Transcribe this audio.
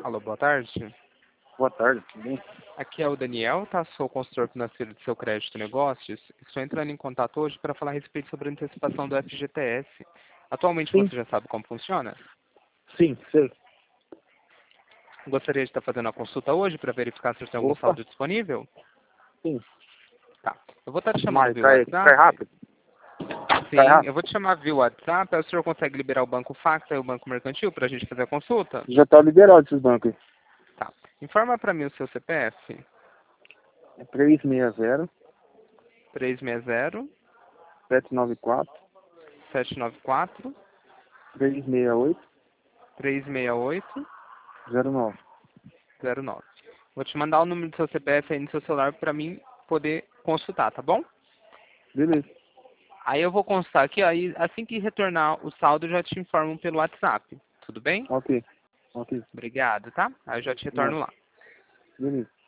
Alô, boa tarde. Boa tarde, tudo bem? Aqui é o Daniel, tá? Sou consultor financeiro do seu crédito negócios. Estou entrando em contato hoje para falar a respeito sobre a antecipação do FGTS. Atualmente Sim, você já sabe como funciona? sim, sei. Gostaria de estar fazendo a consulta hoje para verificar se tem algum Opa, saldo disponível? sim. Tá. Eu vou estar te chamando Mas via cai WhatsApp. rápido? Cai Sim, eu rápido? vou te chamar via WhatsApp. Aí o senhor consegue liberar o Banco Facta e o Banco Mercantil para a gente fazer a consulta? Já tá liberado esses bancos aí. Tá. Informa para mim o seu CPF. É 360 360 794 794 368 368 09. 09. Vou te mandar o número do seu CPF aí no seu celular para mim poder consultar, tá bom? Beleza. Aí eu vou consultar aqui, aí assim que retornar o saldo eu já te informo pelo WhatsApp. Tudo bem? Ok. Ok. Obrigado, tá? Aí eu já te retorno Não. lá. Beleza.